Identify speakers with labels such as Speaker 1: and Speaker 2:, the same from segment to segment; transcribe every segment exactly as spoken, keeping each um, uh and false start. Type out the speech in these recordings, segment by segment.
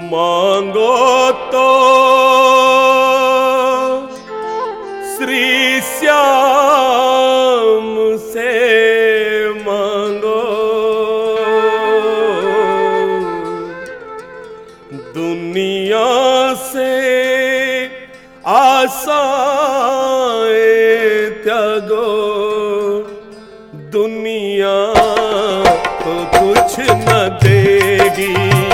Speaker 1: मांगो तो श्री श्याम से मांगो, दुनिया से आशाएं त्यागो। दुनिया तो कुछ न देगी,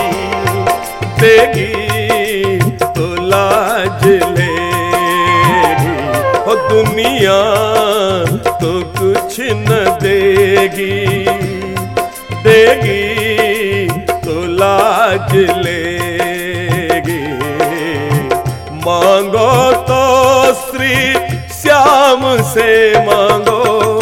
Speaker 1: देगी तो लाज लेगी। ओ दुनिया तो कुछ न देगी, देगी तो लाज लेगी। मांगो तो श्री श्याम से मांगो।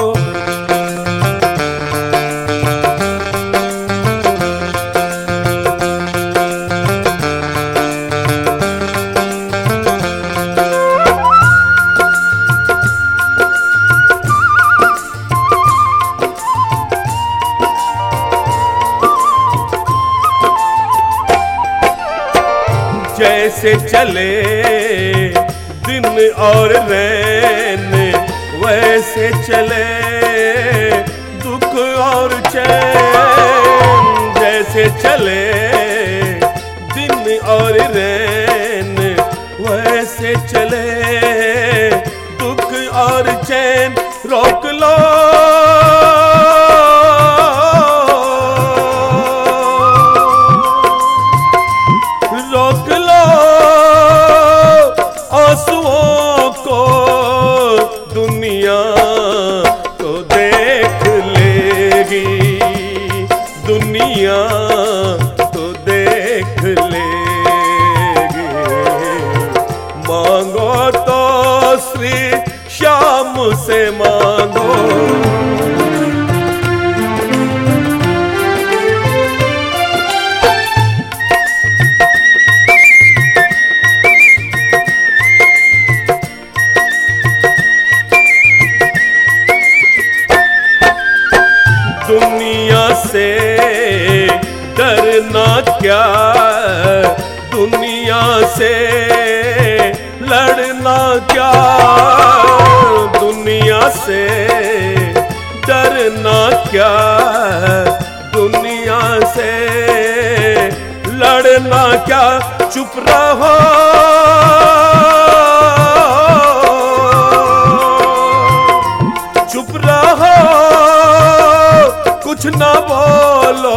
Speaker 1: जैसे चले दिन और रैन, वैसे चले दुख और चैन। जैसे चले दिन और रैन, वैसे चले दुख और चैन। रोक लो रोक लो आंसुओं को, दुनिया तो देख लेगी। दुनिया तो देख लेगी। मांगो तो श्री श्याम से मांगो। दुनिया से डरना क्या, दुनिया से लड़ना क्या। दुनिया से डरना क्या, दुनिया से लड़ना क्या। चुप रहो चुप रहो, कुछ ना बोलो,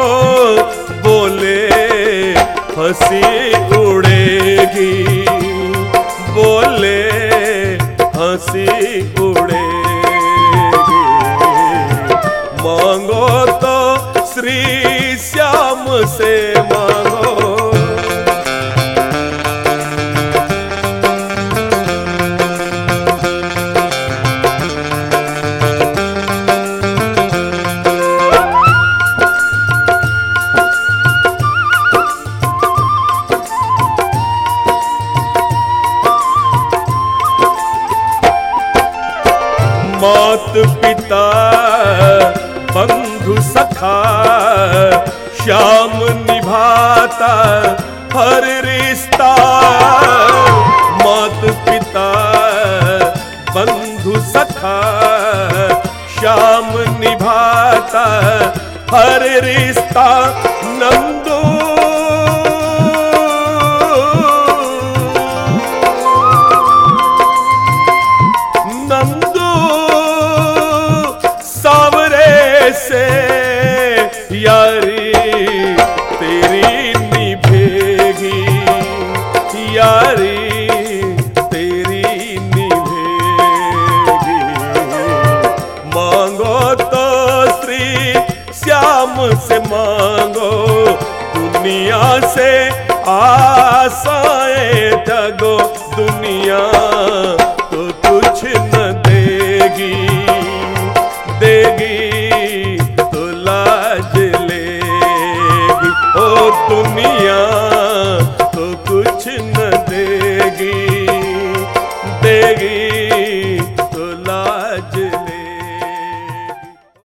Speaker 1: बोले हंसी उड़ेगी। बोले हंसी उड़ेगी। मांगो तो श्री श्याम से मांगो। मात पिता बंधु सखा, श्याम निभाता हर रिश्ता। मात पिता बंधु सखा, श्याम निभाता हर रिश्ता। नंदू नंदू से यारी तेरी निभेगी, यारी तेरी निभेगी। मांगो तो श्री श्याम से मांगो। दुनिया से आशाएं त्यागो। दुनिया तो कुछ न देगी, देगी तो लाज लेगी। ओ दुनिया तो कुछ न देगी, देगी